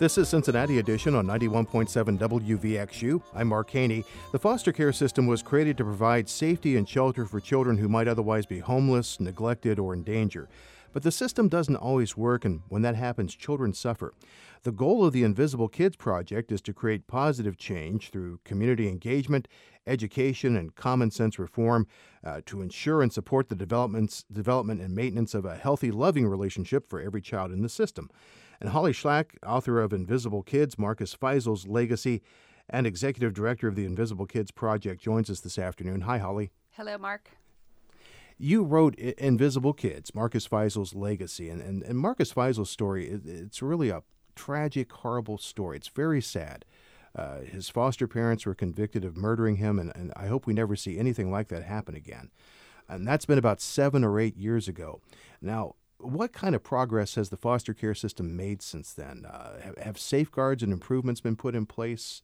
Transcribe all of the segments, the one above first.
This is Cincinnati Edition on 91.7 WVXU. I'm Mark Haney. The foster care system was created to provide safety and shelter for children who might otherwise be homeless, neglected, or in danger. But the system doesn't always work, and when that happens, children suffer. The goal of the Invisible Kids Project is to create positive change through community engagement, education, and common sense reform to ensure and support the development and maintenance of a healthy, loving relationship for every child in the system. And Holly Schlack, author of Invisible Kids, Marcus Feisel's Legacy, and executive director of the Invisible Kids Project, joins us this afternoon. Hi, Holly. Hello, Mark. You wrote Invisible Kids, Marcus Feisel's Legacy, and Marcus Feisel's story, it's really a tragic, horrible story. It's very sad. His foster parents were convicted of murdering him, and I hope we never see anything like that happen again. And that's been about 7 or 8 years ago. Now, what kind of progress has the foster care system made since then? Have safeguards and improvements been put in place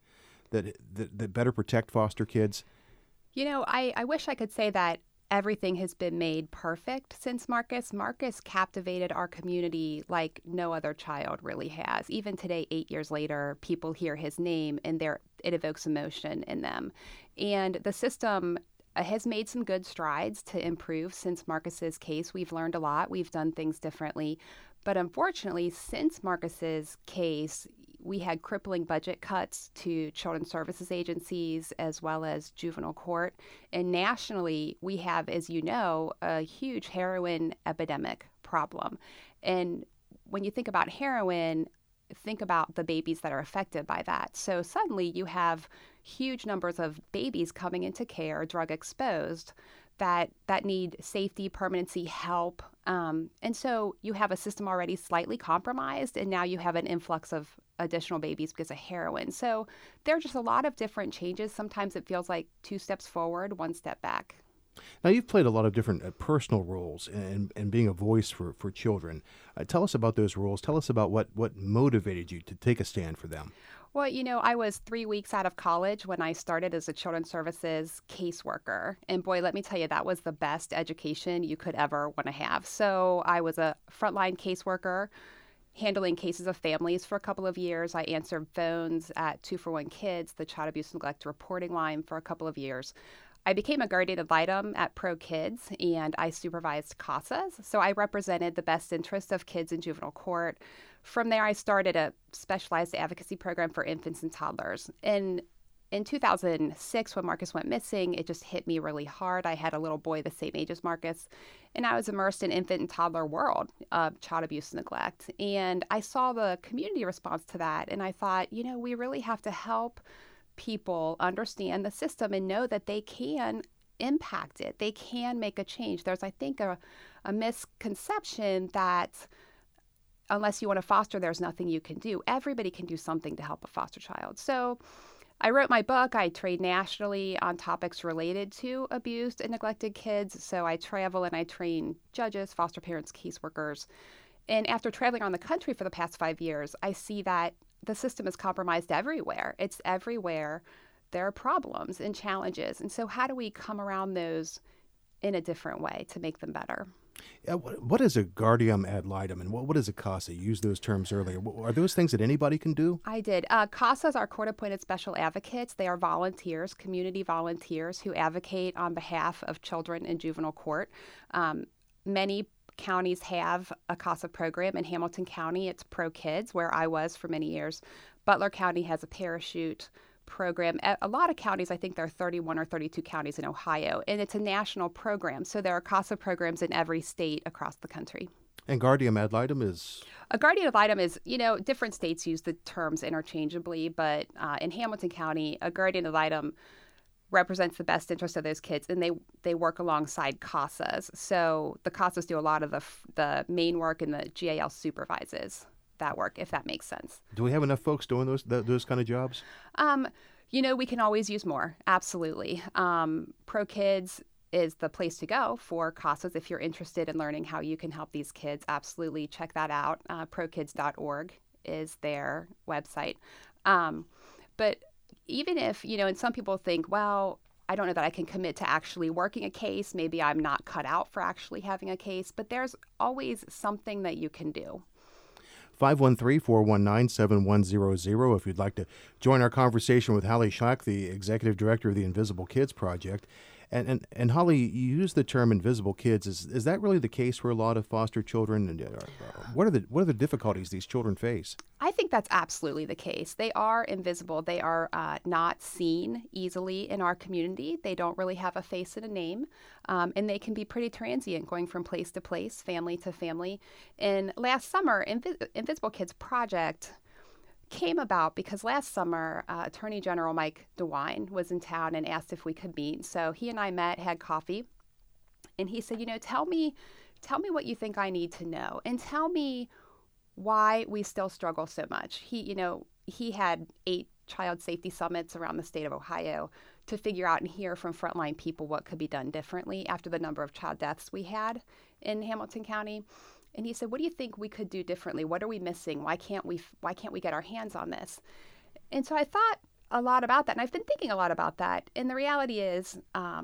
that better protect foster kids? You know, I wish I could say that everything has been made perfect since Marcus. Marcus captivated our community like no other child really has. Even today, 8 years later, people hear his name and it evokes emotion in them. And the system has made some good strides to improve since Marcus's case. We've learned a lot. We've done things differently. But unfortunately, since Marcus's case, we had crippling budget cuts to children's services agencies as well as juvenile court. And nationally, we have, as you know, a huge heroin epidemic problem. And when you think about heroin, think about the babies that are affected by that. So suddenly you have huge numbers of babies coming into care, drug exposed, that need safety, permanency, help. And so you have a system already slightly compromised, and now you have an influx of additional babies because of heroin. So there are just a lot of different changes. Sometimes it feels like 2 steps forward, 1 step back. Now, you've played a lot of different personal roles in being a voice for children. Tell us about those roles. Tell us about what motivated you to take a stand for them. Well, you know, I was 3 weeks out of college when I started as a children's services caseworker. And boy, let me tell you, that was the best education you could ever want to have. So I was a frontline caseworker, handling cases of families for a couple of years. I answered phones at 2-for-1 Kids, the child abuse and neglect reporting line, for a couple of years. I became a guardian ad litem at Pro Kids, and I supervised CASAs. So I represented the best interest of kids in juvenile court. From there, I started a specialized advocacy program for infants and toddlers. And in 2006, when Marcus went missing, it just hit me really hard. I had a little boy the same age as Marcus, and I was immersed in infant and toddler world of child abuse and neglect. And I saw the community response to that, and I thought, you know, we really have to help people understand the system and know that they can impact it. They can make a change. There's, I think, a misconception that unless you want to foster, there's nothing you can do. Everybody can do something to help a foster child. So I wrote my book. I trade nationally on topics related to abused and neglected kids. So I travel and I train judges, foster parents, caseworkers. And after traveling around the country for the past 5 years, I see that the system is compromised everywhere. It's everywhere. There are problems and challenges. And so how do we come around those in a different way to make them better? What is a guardian ad litem and what is a CASA? You used those terms earlier. Are those things that anybody can do? I did. CASAs are court-appointed special advocates. They are volunteers, community volunteers who advocate on behalf of children in juvenile court. Many counties have a CASA program. In Hamilton County, it's Pro Kids, where I was for many years. Butler County has a parachute program. A lot of counties, I think there are 31 or 32 counties in Ohio, and it's a national program. So there are CASA programs in every state across the country. And guardian ad litem is? A guardian ad litem is, you know, different states use the terms interchangeably, but in Hamilton County, a guardian ad litem represents the best interest of those kids, and they work alongside CASAs. So the CASAs do a lot of the main work, and the GAL supervises that work, if that makes sense. Do we have enough folks doing those kind of jobs? You know, we can always use more. Absolutely. Pro Kids is the place to go for CASAs if you're interested in learning how you can help these kids. Absolutely check that out. Prokids.org is their website. But even if, you know, and some people think, well, I don't know that I can commit to actually working a case. Maybe I'm not cut out for actually having a case, but there's always something that you can do. 513-419-7100 if you'd like to join our conversation with Holly Schack, the Executive Director of the Invisible Kids Project. And Holly, you use the term invisible kids. Is that really the case for a lot of foster children? And what are the difficulties these children face? I think that's absolutely the case. They are invisible. They are not seen easily in our community. They don't really have a face and a name, and they can be pretty transient, going from place to place, family to family. And last summer, Invisible Kids Project came about because last summer, Attorney General Mike DeWine was in town and asked if we could meet. So he and I met, had coffee, and he said, tell me what you think I need to know, and tell me why we still struggle so much. He had 8 child safety summits around the state of Ohio to figure out and hear from frontline people what could be done differently after the number of child deaths we had in Hamilton County. And he said, what do you think we could do differently? What are we missing? Why can't we get our hands on this? And so I thought a lot about that, and I've been thinking a lot about that. And the reality is,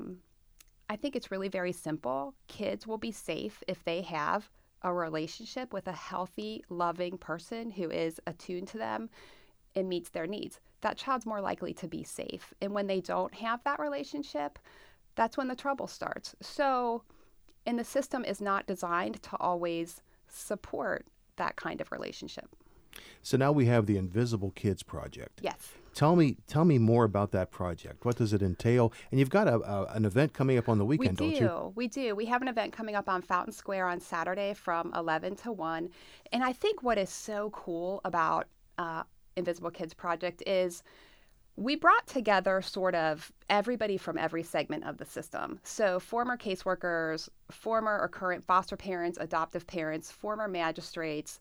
I think it's really very simple. Kids will be safe if they have a relationship with a healthy, loving person who is attuned to them and meets their needs. That child's more likely to be safe. And when they don't have that relationship, that's when the trouble starts. And the system is not designed to always support that kind of relationship. So now we have the Invisible Kids Project. Yes. Tell me more about that project. What does it entail? And you've got an event coming up on the weekend, don't you? We do. We have an event coming up on Fountain Square on Saturday from 11 to 1. And I think what is so cool about Invisible Kids Project is we brought together sort of everybody from every segment of the system. So former caseworkers, former or current foster parents, adoptive parents, former magistrates,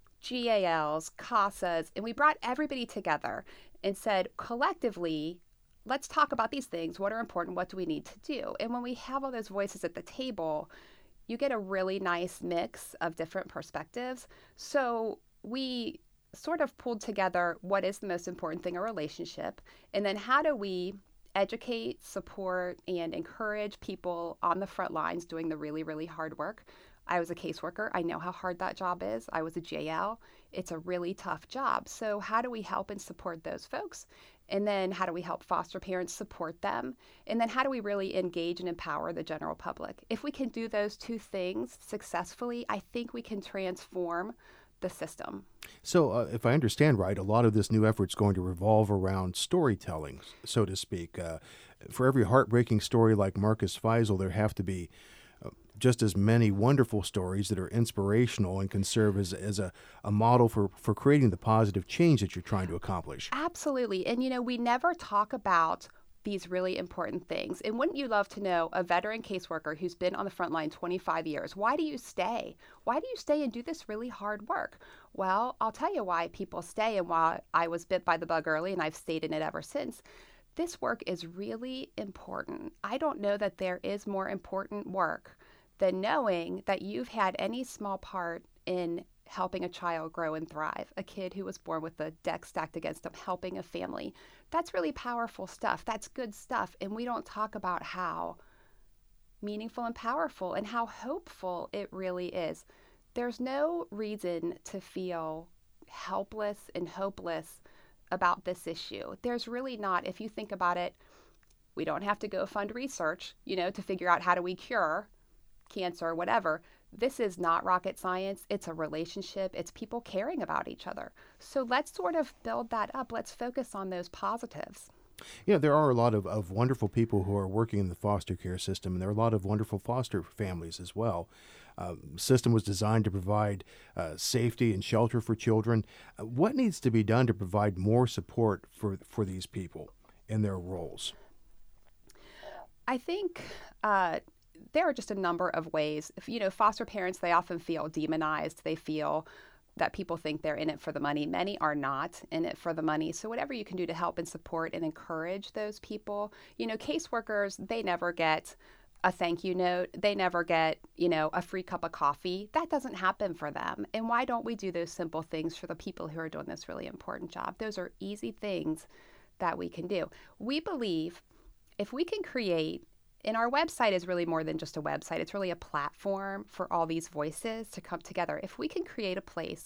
GALs, CASAs, and we brought everybody together and said, collectively, let's talk about these things. What are important? What do we need to do? And when we have all those voices at the table, you get a really nice mix of different perspectives. So we sort of pulled together what is the most important thing, a relationship, and then how do we educate, support, and encourage people on the front lines doing the really, really hard work. I was a caseworker. I know how hard that job is. I was a JL. It's a really tough job. So how do we help and support those folks? And then how do we help foster parents support them? And then how do we really engage and empower the general public? If we can do those two things successfully, I think we can transform the system. So if I understand right, a lot of this new effort is going to revolve around storytelling, so to speak. For every heartbreaking story like Marcus Feisel, there have to be just as many wonderful stories that are inspirational and can serve as a model for creating the positive change that you're trying to accomplish. Absolutely. And, we never talk about these really important things. And wouldn't you love to know a veteran caseworker who's been on the front line 25 years? Why do you stay? Why do you stay and do this really hard work? Well, I'll tell you why people stay and why I was bit by the bug early and I've stayed in it ever since. This work is really important. I don't know that there is more important work than knowing that you've had any small part in helping a child grow and thrive, a kid who was born with the deck stacked against them, helping a family. That's really powerful stuff. That's good stuff. And we don't talk about how meaningful and powerful and how hopeful it really is. There's no reason to feel helpless and hopeless about this issue. There's really not. If you think about it, we don't have to go fund research, to figure out how do we cure cancer or whatever. This is not rocket science. It's a relationship. It's people caring about each other. So let's sort of build that up. Let's focus on those positives. There are a lot of wonderful people who are working in the foster care system, and there are a lot of wonderful foster families as well. The system was designed to provide safety and shelter for children. What needs to be done to provide more support for these people in their roles? I think there are just a number of ways. Foster parents, they often feel demonized. They feel that people think they're in it for the money. Many are not in it for the money. So whatever you can do to help and support and encourage those people. Caseworkers, they never get a thank you note. They never get, a free cup of coffee. That doesn't happen for them. And why don't we do those simple things for the people who are doing this really important job? Those are easy things that we can do. We believe if we can create, and our website is really more than just a website. It's really a platform for all these voices to come together. If we can create a place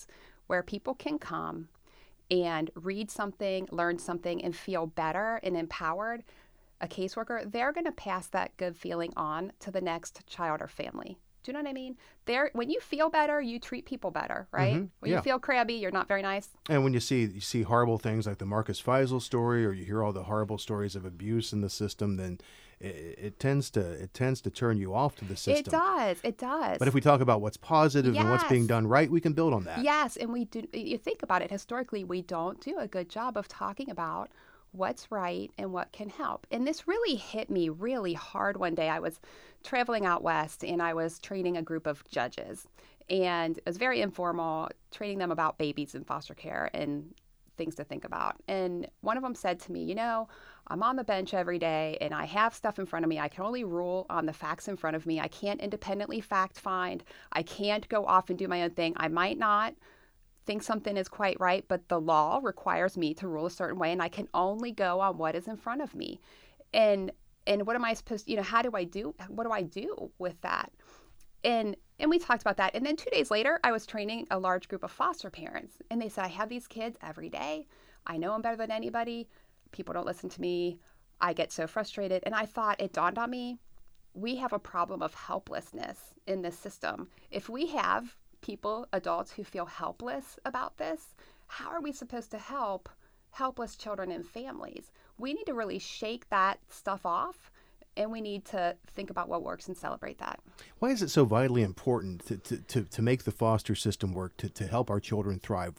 where people can come and read something, learn something, and feel better and empowered, a caseworker, they're going to pass that good feeling on to the next child or family. Do you know what I mean? When you feel better, you treat people better, right? Mm-hmm. When you feel crabby, you're not very nice. And when you see horrible things like the Marcus Faisal story, or you hear all the horrible stories of abuse in the system, then it tends to turn you off to the system. It does. But if we talk about what's positive and what's Yes. being done right, we can build on that. Yes, and we do. You think about it historically, we don't do a good job of talking about what's right and what can help. And this really hit me really hard one day. I was traveling out west and I was training a group of judges. And it was very informal, training them about babies in foster care and things to think about. And one of them said to me, I'm on the bench every day and I have stuff in front of me. I can only rule on the facts in front of me. I can't independently fact find. I can't go off and do my own thing. I might not think something is quite right, but the law requires me to rule a certain way, and I can only go on what is in front of me. And what am I supposed to, what do I do with that? And we talked about that. And then 2 days later, I was training a large group of foster parents, and they said, I have these kids every day. I know them better than anybody. People don't listen to me. I get so frustrated. And I thought, it dawned on me, we have a problem of helplessness in this system. If we have people, adults who feel helpless about this, how are we supposed to help helpless children and families? We need to really shake that stuff off, and we need to think about what works and celebrate that. Why is it so vitally important to make the foster system work, to help our children thrive?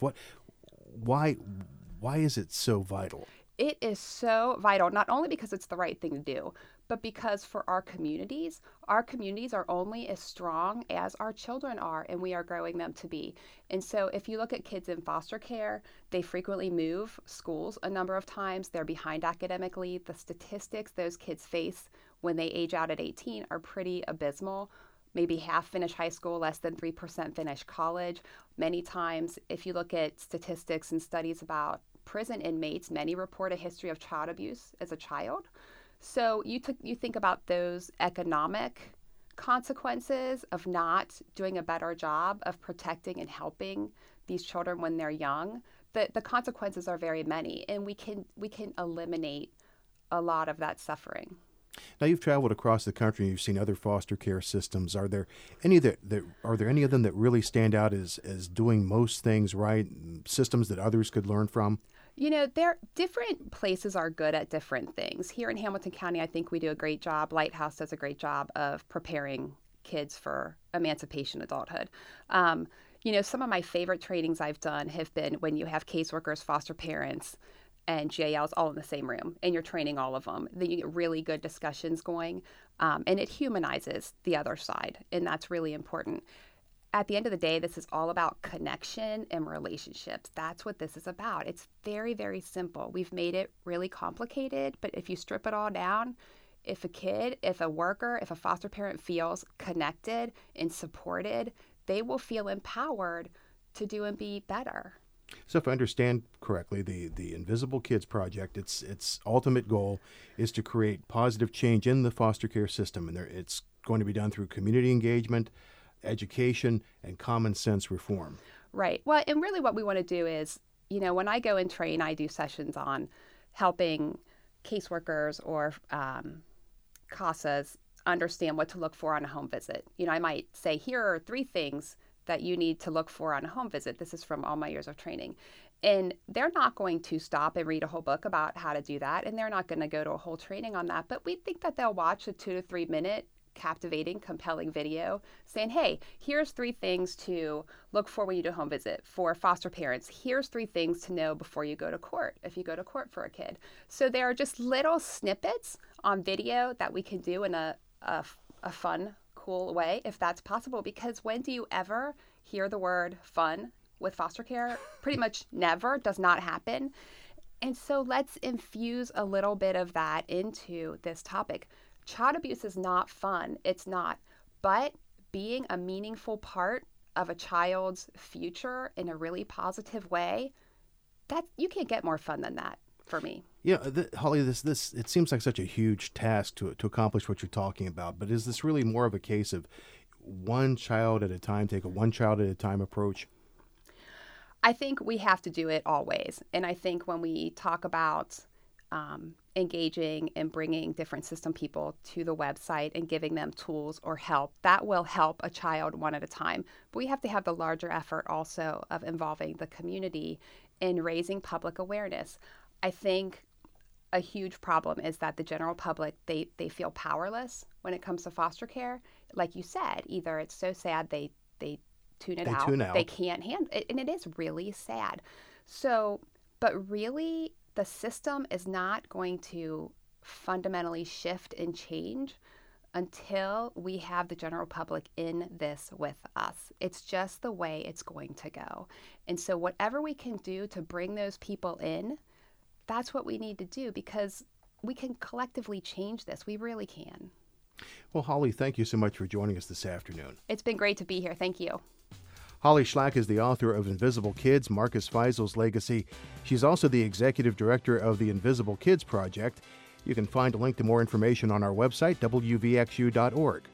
Why is it so vital? It is so vital, not only because it's the right thing to do, but because for our communities are only as strong as our children are, and we are growing them to be. And so if you look at kids in foster care, they frequently move schools a number of times. They're behind academically. The statistics those kids face when they age out at 18 are pretty abysmal. Maybe half finish high school, less than 3% finish college. Many times, if you look at statistics and studies about prison inmates, many report a history of child abuse as a child. So you think about those economic consequences of not doing a better job of protecting and helping these children when they're young. The consequences are very many, and we can eliminate a lot of that suffering. Now, you've traveled across the country and you've seen other foster care systems. Are there any of them that really stand out as doing most things right, systems that others could learn from? Different places are good at different things. Here in Hamilton County, I think we do a great job. Lighthouse does a great job of preparing kids for emancipation adulthood. Some of my favorite trainings I've done have been when you have caseworkers, foster parents, and GALs all in the same room, and you're training all of them. Then you get really good discussions going, and it humanizes the other side, and that's really important. At the end of the day, this is all about connection and relationships. That's what this is about. It's very, very simple. We've made it really complicated, but if you strip it all down, if a kid, if a worker, if a foster parent feels connected and supported, they will feel empowered to do and be better. So if I understand correctly, the Invisible Kids Project, its ultimate goal is to create positive change in the foster care system, and it's going to be done through community engagement, education, and common sense reform. Right. Well, and really what we want to do is, when I go and train, I do sessions on helping caseworkers or CASAs understand what to look for on a home visit. I might say, here are 3 things that you need to look for on a home visit. This is from all my years of training. And they're not going to stop and read a whole book about how to do that, and they're not going to go to a whole training on that, but we think that they'll watch a 2 to 3 minute captivating, compelling video saying, hey, here's 3 things to look for when you do a home visit. For foster parents, here's 3 things to know before you go to court, if you go to court for a kid. So there are just little snippets on video that we can do in a fun, cool way, if that's possible, because when do you ever hear the word fun with foster care? Pretty much never. Does not happen. And so let's infuse a little bit of that into this topic. Child abuse is not fun. It's not. But being a meaningful part of a child's future in a really positive way, that you can't get more fun than that for me. Yeah, Holly, this it seems like such a huge task to accomplish what you're talking about. But is this really more of a case of one child at a time, take a one child at a time approach? I think we have to do it always. And I think when we talk about engaging and bringing different system people to the website and giving them tools or help, that will help a child one at a time. But we have to have the larger effort also of involving the community in raising public awareness. I think a huge problem is that the general public, they feel powerless when it comes to foster care. Like you said, either it's so sad they tune it out. They can't handle it, and it is really sad. So, but really, the system is not going to fundamentally shift and change until we have the general public in this with us. It's just the way it's going to go. And so whatever we can do to bring those people in, that's what we need to do, because we can collectively change this. We really can. Well, Holly, thank you so much for joining us this afternoon. It's been great to be here. Thank you. Holly Schlack is the author of Invisible Kids, Marcus Feisel's Legacy. She's also the executive director of the Invisible Kids Project. You can find a link to more information on our website, wvxu.org.